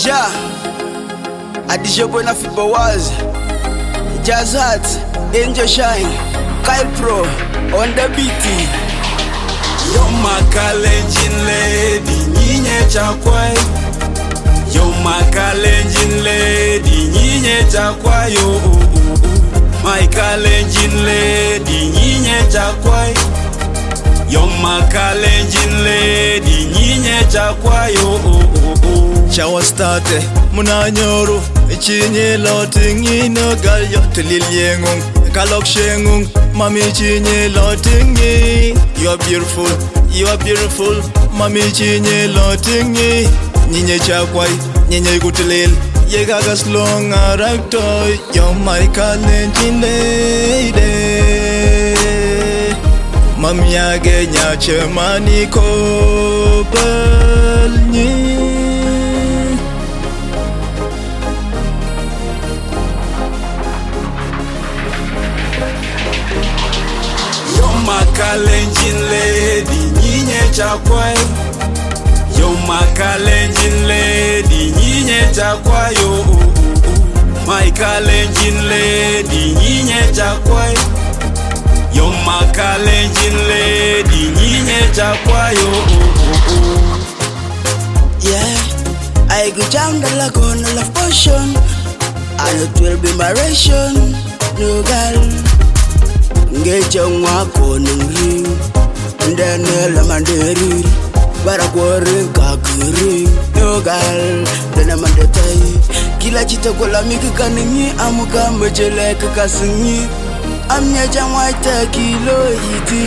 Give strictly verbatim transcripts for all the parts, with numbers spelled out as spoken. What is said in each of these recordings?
Ja Adisha Boy na Fiba Waz Jazz Hat Angel Shine Kyle Pro on the beat. Yo makalenjin lady nyinye chakwai. Yo makalenjin lady nyinye chakwai. Yo my kalenjin lady nyinye chakwai. Yo makalenjin lady nyinye chakwai. Yo Shawa starte muna nyoro chinye lotingi no galyo tililyengung kalok shengung mami chinye lotingi. You are beautiful, you are beautiful mami chinye lotingi. Nyinye chakwai nyinye gutilil yega gaslong araktoy. Yo my kalenjin lady mami age nyache maniko belnyi. Makalenjin lady nyinye chakwai. Yo makalenjin lady nyinye chakwai. Yo my kalenjin lady nyinye chakwai. Yo makalenjin lady nyinye chakwai. Yeah, I go down the lagoon of love potion, and it will be my ration. No girl Ngecha mwako nungri Ndene la manderi Bara kware kakiri No gal Dene mandetai Kila chita kola miki kaningi Amuka mechele kakasingi Amnyecha mwaita kilo iti.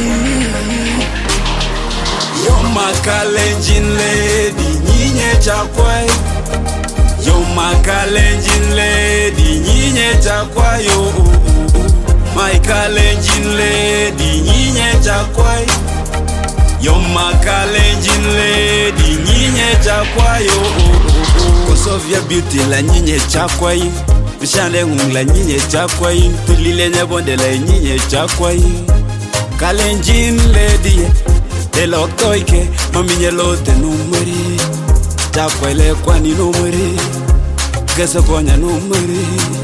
Yo makalenjin lady nyinye chakwai. Yo makalenjin lady nyinye chakwai. Yo my kalenjin lady nyinye chakwai. Yo makalenjin lady nyinye chakwai. Kosovia beauty la nyinye chakwai. Mishande ngung la nyinye chakwai. Tulile nyebonde la nyinye chakwai. Kalenjin lady Delo toike maminye lote numeri. Chakwai le kwani numeri. Gesa konya numeri.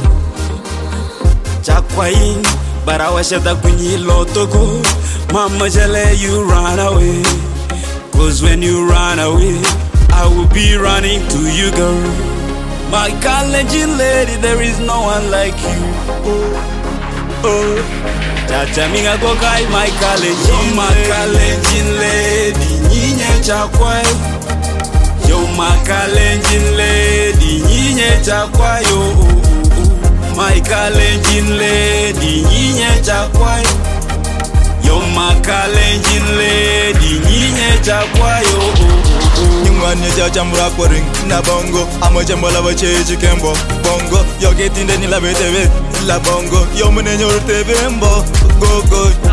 Chakwai Barawasha da kunyi lotogo. Mama jale you run away. Cause when you run away I will be running to you, girl. My kalenjin lady, there is no one like you. Oh, oh. Chacha minga go kai my kalenjin. Yo my kalenjin lady nyinye chakwai. Yo my kalenjin lady nyinye chakwai. Yo my kalenjin lady nyinye chakwai. Yo my kalenjin lady nyinye chakwai. Nyungwani jaja murako ring na bongo Amoja mbola bache chikembo bongo. Yo getinde nila betebe la bongo. Yo mune nyorte bembo go go.